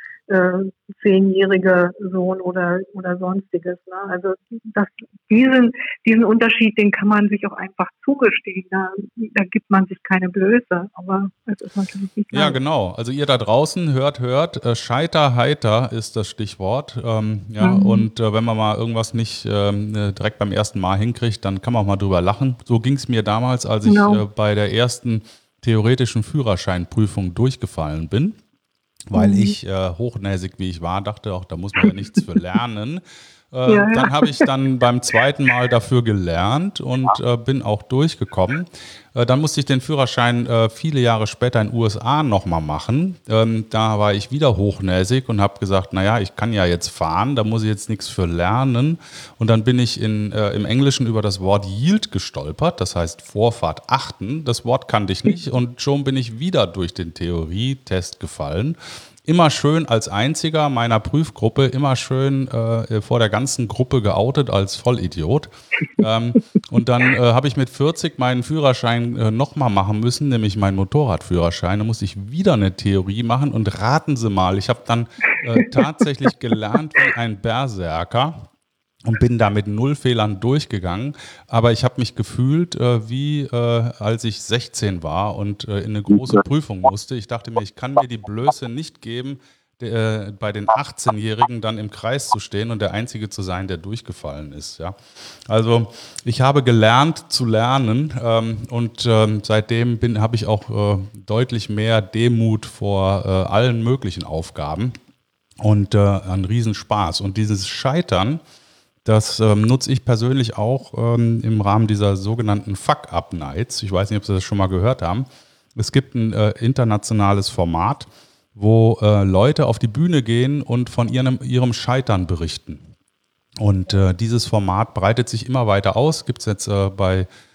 äh, zehnjährige Sohn oder oder sonstiges. Ne? Also das, diesen diesen Unterschied, den kann man sich auch einfach zugestehen. Da, da gibt man sich keine Blöße, aber es ist natürlich nicht Ja, genau. Also ihr da draußen hört, hört, äh, Scheiter heiter ist das Stichwort. Ähm, ja, mhm. Und äh, wenn man mal irgendwas nicht ähm, direkt beim ersten Mal hinkriegt, dann kann man auch mal drüber lachen. So ging es mir damals, als ich genau. äh, bei der ersten theoretischen Führerscheinprüfung durchgefallen bin. Weil mhm. ich, äh, hochnäsig wie ich war, dachte auch, da muss man ja nichts für lernen. Äh, ja, ja. Dann habe ich dann beim zweiten Mal dafür gelernt und äh, bin auch durchgekommen. Äh, dann musste ich den Führerschein äh, viele Jahre später in den U S A nochmal machen. Ähm, da war ich wieder hochnäsig und habe gesagt, naja, ich kann ja jetzt fahren, da muss ich jetzt nichts für lernen. Und dann bin ich in, äh, im Englischen über das Wort Yield gestolpert, das heißt Vorfahrt achten. Das Wort kannte ich nicht und schon bin ich wieder durch den Theorietest gefallen. Immer schön als einziger meiner Prüfgruppe, immer schön äh, vor der ganzen Gruppe geoutet als Vollidiot. ähm, und dann äh, habe ich mit vierzig meinen Führerschein äh, nochmal machen müssen, nämlich meinen Motorradführerschein. Da musste ich wieder eine Theorie machen und raten Sie mal, ich habe dann äh, tatsächlich gelernt wie ein Berserker. Und bin da mit null Fehlern durchgegangen. Aber ich habe mich gefühlt, äh, wie äh, als ich sechzehn war und äh, in eine große Prüfung musste. Ich dachte mir, ich kann mir die Blöße nicht geben, der, äh, bei den achtzehnjährigen dann im Kreis zu stehen und der Einzige zu sein, der durchgefallen ist. Ja? Also ich habe gelernt zu lernen ähm, und ähm, seitdem habe ich auch äh, deutlich mehr Demut vor äh, allen möglichen Aufgaben und äh, einen Riesenspaß. Und dieses Scheitern, das ähm, nutze ich persönlich auch ähm, im Rahmen dieser sogenannten Fuck-Up-Nights. Ich weiß nicht, ob Sie das schon mal gehört haben. Es gibt ein äh, internationales Format, wo äh, Leute auf die Bühne gehen und von ihrem, ihrem Scheitern berichten. Und äh, dieses Format breitet sich immer weiter aus. Gibt es jetzt äh, bei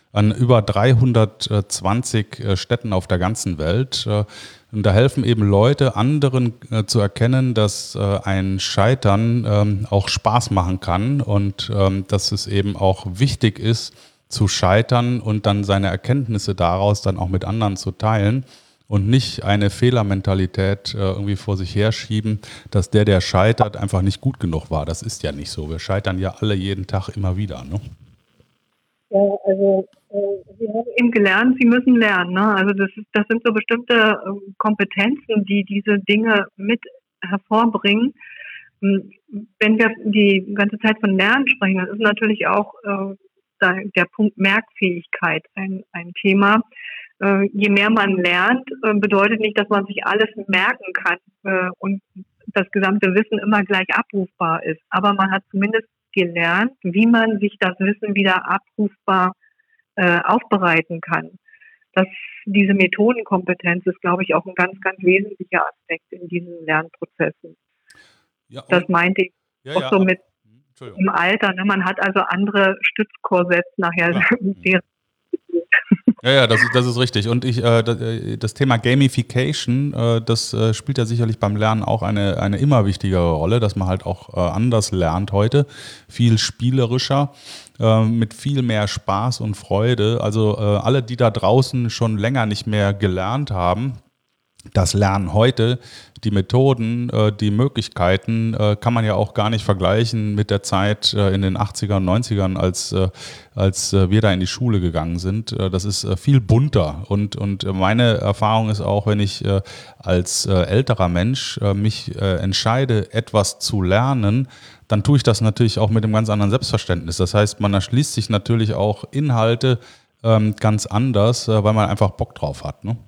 an über dreihundertzwanzig äh, Städten auf der ganzen Welt. Äh, und da helfen eben Leute, anderen äh, zu erkennen, dass äh, ein Scheitern ähm, auch Spaß machen kann und ähm, dass es eben auch wichtig ist, zu scheitern und dann seine Erkenntnisse daraus dann auch mit anderen zu teilen. Und nicht eine Fehlermentalität äh, irgendwie vor sich herschieben, dass der, der scheitert, einfach nicht gut genug war. Das ist ja nicht so. Wir scheitern ja alle jeden Tag immer wieder. Ne? Ja, also äh, Sie haben eben gelernt, Sie müssen lernen. Ne? Also das, ist, das sind so bestimmte äh, Kompetenzen, die diese Dinge mit hervorbringen. Hm, Wenn wir die ganze Zeit von Lernen sprechen, dann ist natürlich auch äh, der Punkt Merkfähigkeit ein, ein Thema. Äh, je mehr man lernt, äh, bedeutet nicht, dass man sich alles merken kann äh, und das gesamte Wissen immer gleich abrufbar ist. Aber man hat zumindest gelernt, wie man sich das Wissen wieder abrufbar äh, aufbereiten kann. Das, diese Methodenkompetenz ist, glaube ich, auch ein ganz, ganz wesentlicher Aspekt in diesen Lernprozessen. Ja, das meinte ich ja, auch ja, so mit Entschuldigung. im Alter. Ne? Man hat also andere Stützkorsetts nachher. Ja. Ja, ja, das ist, das ist richtig. Und ich, äh, das, das Thema Gamification, äh, das äh, spielt ja sicherlich beim Lernen auch eine, eine immer wichtigere Rolle, dass man halt auch äh, anders lernt heute, viel spielerischer, äh, mit viel mehr Spaß und Freude. Also äh, alle, die da draußen schon länger nicht mehr gelernt haben, das Lernen heute, die Methoden, äh, die Möglichkeiten äh, kann man ja auch gar nicht vergleichen mit der Zeit äh, in den achtzigern, neunzigern, als, äh, als äh, wir da in die Schule gegangen sind. Äh, das ist äh, viel bunter und, und meine Erfahrung ist auch, wenn ich äh, als äh, älterer Mensch äh, mich äh, entscheide, etwas zu lernen, dann tue ich das natürlich auch mit einem ganz anderen Selbstverständnis. Das heißt, man erschließt sich natürlich auch Inhalte ähm, ganz anders, äh, weil man einfach Bock drauf hat, ne?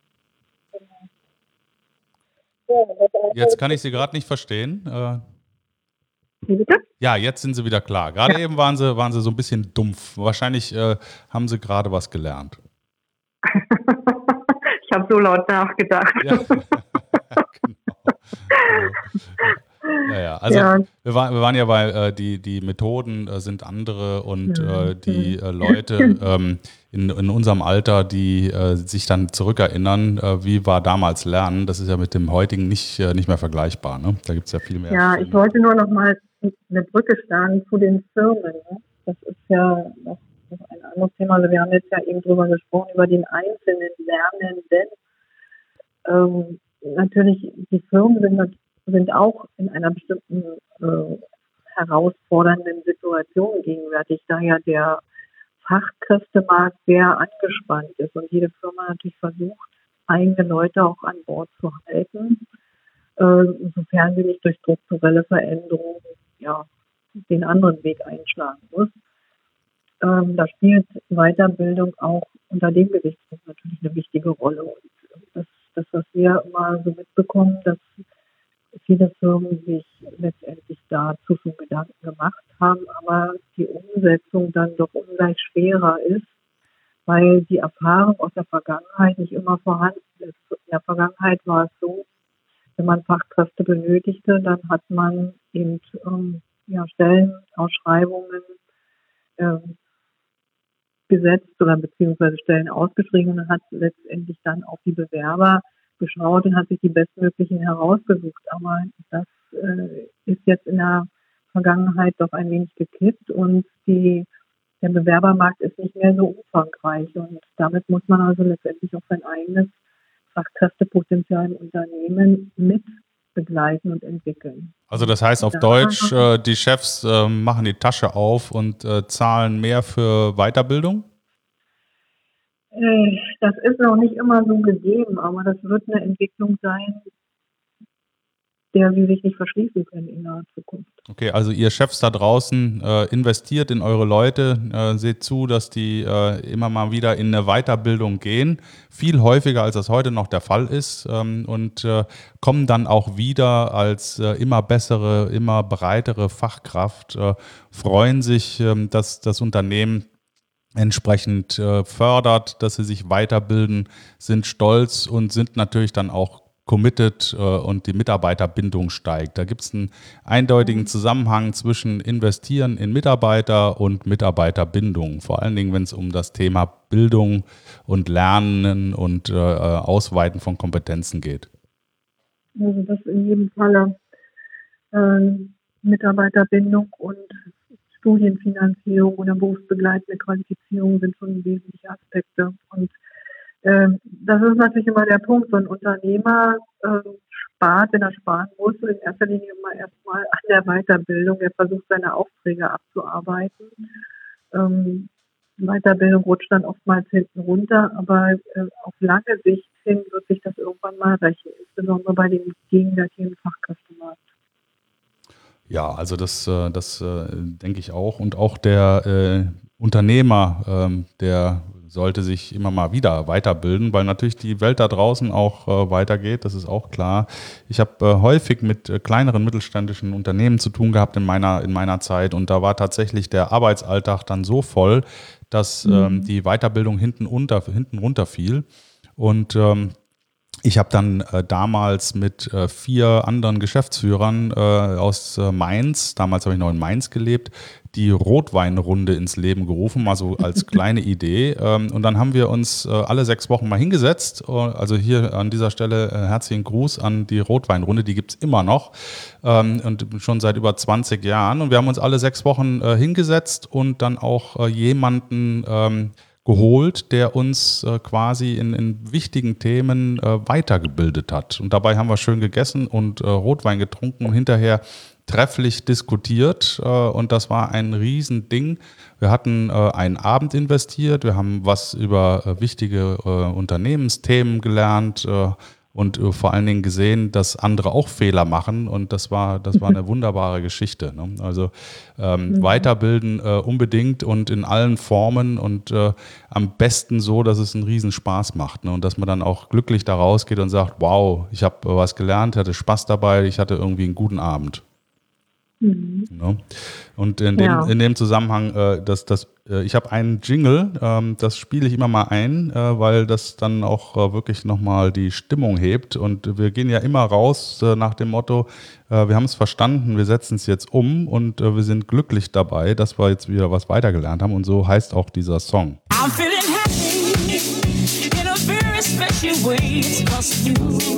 Jetzt kann ich Sie gerade nicht verstehen. Äh, Wie bitte? ja, jetzt sind Sie wieder klar. Gerade ja. eben waren Sie, waren Sie so ein bisschen dumpf. Wahrscheinlich äh, haben Sie gerade was gelernt. Ich habe so laut nachgedacht. Ja. Genau. Ja, ja. Also ja. Wir, war, wir waren ja bei, äh, die, die Methoden äh, sind andere und Mhm. äh, die äh, Leute ähm, in, in unserem Alter, die äh, sich dann zurückerinnern, äh, wie war damals Lernen, das ist ja mit dem heutigen nicht, äh, nicht mehr vergleichbar. Ne? Da gibt es ja viel mehr. Ja, ich wollte nur noch mal eine Brücke schlagen zu den Firmen. Ne? Das ist ja noch, noch ein anderes Thema. Also wir haben jetzt ja eben drüber gesprochen, über den einzelnen Lernenden. Ähm, natürlich, die Firmen sind, sind auch in einer bestimmten äh, herausfordernden Situation gegenwärtig, da ja der Fachkräftemarkt sehr angespannt ist und jede Firma natürlich versucht, eigene Leute auch an Bord zu halten, äh, insofern sie nicht durch strukturelle Veränderungen ja, den anderen Weg einschlagen muss. Ähm, da spielt Weiterbildung auch unter dem Gesichtspunkt natürlich eine wichtige Rolle. Und das, das, was wir immer so mitbekommen, dass viele Firmen sich letztendlich dazu schon Gedanken gemacht haben, aber die Umsetzung dann doch ungleich schwerer ist, weil die Erfahrung aus der Vergangenheit nicht immer vorhanden ist. In der Vergangenheit war es so, wenn man Fachkräfte benötigte, dann hat man eben ähm, ja, Stellenausschreibungen ähm, gesetzt oder beziehungsweise Stellen ausgeschrieben und hat letztendlich dann auf die Bewerber geschaut und hat sich die bestmöglichen herausgesucht. Aber das äh, ist jetzt in der Vergangenheit doch ein wenig gekippt und die, der Bewerbermarkt ist nicht mehr so umfangreich. Und damit muss man also letztendlich auch sein eigenes Fachkräftepotenzial im Unternehmen mit begleiten und entwickeln. Also das heißt auf Ja. Deutsch, äh, die Chefs äh, machen die Tasche auf und äh, zahlen mehr für Weiterbildung? Das ist noch nicht immer so gegeben, aber das wird eine Entwicklung sein, der sie sich nicht verschließen können in naher Zukunft. Okay, also ihr Chefs da draußen äh, investiert in eure Leute, äh, seht zu, dass die äh, immer mal wieder in eine Weiterbildung gehen, viel häufiger als das heute noch der Fall ist ähm, und äh, kommen dann auch wieder als äh, immer bessere, immer breitere Fachkraft, äh, freuen sich, äh, dass das Unternehmen entsprechend äh, fördert, dass sie sich weiterbilden, sind stolz und sind natürlich dann auch committed äh, und die Mitarbeiterbindung steigt. Da gibt es einen eindeutigen Zusammenhang zwischen Investieren in Mitarbeiter und Mitarbeiterbindung. Vor allen Dingen, wenn es um das Thema Bildung und Lernen und äh, Ausweiten von Kompetenzen geht. Also das in jedem Falle ähm, Mitarbeiterbindung und Studienfinanzierung oder berufsbegleitende Qualifizierung sind schon wesentliche Aspekte. Und ähm, das ist natürlich immer der Punkt, so ein Unternehmer ähm, spart, wenn er sparen muss, in erster Linie immer erstmal an der Weiterbildung. Er versucht, seine Aufträge abzuarbeiten. Ähm, Weiterbildung rutscht dann oftmals hinten runter, aber äh, auf lange Sicht hin wird sich das irgendwann mal rächen, insbesondere bei dem gegenwärtigen Fachkräftemarkt. Ja, also das, äh, das äh, denke ich auch. Und auch der äh, Unternehmer, ähm, der sollte sich immer mal wieder weiterbilden, weil natürlich die Welt da draußen auch äh, weitergeht, das ist auch klar. Ich habe äh, häufig mit äh, kleineren mittelständischen Unternehmen zu tun gehabt in meiner, in meiner Zeit und da war tatsächlich der Arbeitsalltag dann so voll, dass ähm, die Weiterbildung hinten, unter, hinten runterfiel. Und ähm, ich habe dann äh, damals mit äh, vier anderen Geschäftsführern äh, aus äh, Mainz, damals habe ich noch in Mainz gelebt, die Rotweinrunde ins Leben gerufen, mal so als kleine Idee. Ähm, und dann haben wir uns äh, alle sechs Wochen mal hingesetzt. Äh, also hier an dieser Stelle äh, herzlichen Gruß an die Rotweinrunde, die gibt es immer noch ähm, und schon seit über zwanzig Jahren. Und wir haben uns alle sechs Wochen äh, hingesetzt und dann auch äh, jemanden ähm, geholt, der uns äh, quasi in, in wichtigen Themen äh, weitergebildet hat. Und dabei haben wir schön gegessen und äh, Rotwein getrunken und hinterher trefflich diskutiert. Äh, und das war ein Riesending. Wir hatten äh, einen Abend investiert, wir haben was über äh, wichtige äh, Unternehmensthemen gelernt äh, und äh, vor allen Dingen gesehen, dass andere auch Fehler machen. Und das war, das war eine wunderbare Geschichte. Ne? Also ähm, mhm. weiterbilden äh, unbedingt und in allen Formen und äh, am besten so, dass es einen Riesenspaß macht. Ne? Und dass man dann auch glücklich da rausgeht und sagt, wow, ich habe äh, was gelernt, hatte Spaß dabei, ich hatte irgendwie einen guten Abend. Mhm. Ne? Und in dem, ja. in dem Zusammenhang, äh, dass das, äh, ich habe einen Jingle, ähm, das spiele ich immer mal ein, äh, weil das dann auch äh, wirklich nochmal die Stimmung hebt. Und wir gehen ja immer raus äh, nach dem Motto, äh, wir haben es verstanden, wir setzen es jetzt um und äh, wir sind glücklich dabei, dass wir jetzt wieder was weitergelernt haben. Und so heißt auch dieser Song. I'm feeling happy in a very special way, it's you.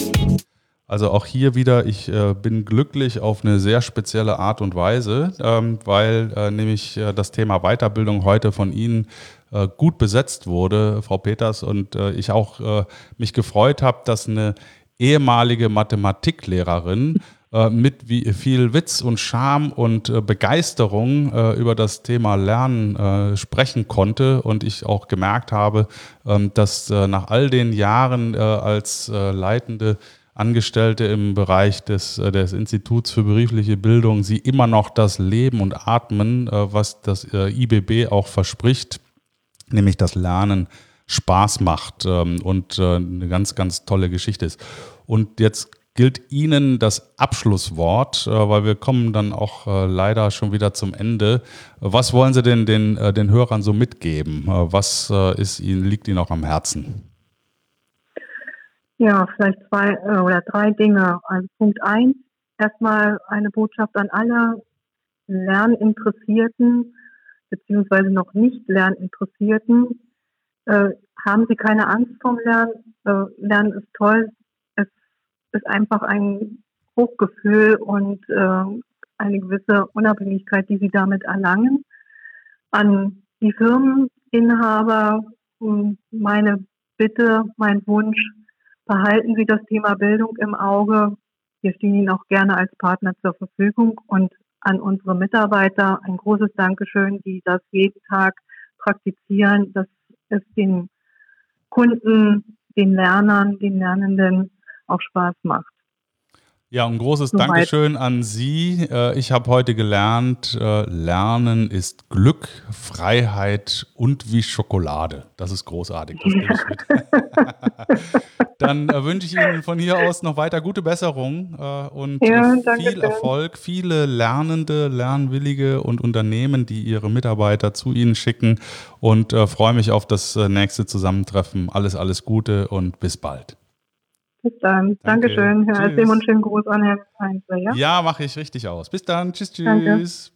Also auch hier wieder, ich äh, bin glücklich auf eine sehr spezielle Art und Weise, ähm, weil äh, nämlich äh, das Thema Weiterbildung heute von Ihnen äh, gut besetzt wurde, Frau Peters, und äh, ich auch äh, mich gefreut habe, dass eine ehemalige Mathematiklehrerin äh, mit wie viel Witz und Charme und äh, Begeisterung äh, über das Thema Lernen äh, sprechen konnte und ich auch gemerkt habe, äh, dass äh, nach all den Jahren äh, als äh, leitende Angestellte im Bereich des, des Instituts für berufliche Bildung, sie immer noch das Leben und Atmen, was das I B B auch verspricht, nämlich das Lernen Spaß macht und eine ganz, ganz tolle Geschichte ist. Und jetzt gilt Ihnen das Abschlusswort, weil wir kommen dann auch leider schon wieder zum Ende. Was wollen Sie denn den, den Hörern so mitgeben? Was ist Ihnen, liegt Ihnen auch am Herzen? Ja, vielleicht zwei äh, oder drei Dinge. Also Punkt eins, erstmal eine Botschaft an alle Lerninteressierten beziehungsweise noch nicht Lerninteressierten. Äh, haben Sie keine Angst vorm Lernen. Äh, Lernen ist toll. Es ist einfach ein Hochgefühl und äh, eine gewisse Unabhängigkeit, die Sie damit erlangen. An die Firmeninhaber meine Bitte, mein Wunsch, behalten Sie das Thema Bildung im Auge. Wir stehen Ihnen auch gerne als Partner zur Verfügung. Und an unsere Mitarbeiter ein großes Dankeschön, die das jeden Tag praktizieren, dass es den Kunden, den Lernern, den Lernenden auch Spaß macht. Ja, ein großes Soweit. Dankeschön an Sie. Ich habe heute gelernt, Lernen ist Glück, Freiheit und wie Schokolade. Das ist großartig. Das nehme ich mit. Dann wünsche ich Ihnen von hier aus noch weiter gute Besserung und ja, viel Erfolg. Viele Lernende, Lernwillige und Unternehmen, die ihre Mitarbeiter zu Ihnen schicken. Und freue mich auf das nächste Zusammentreffen. Alles, alles Gute und bis bald. Bis dann. Danke. Dankeschön, Herr Tschüss. Simon. Schönen Gruß an Herrn Heinze. Ja, Ja, mache ich richtig aus. Bis dann. Tschüss, Danke. tschüss.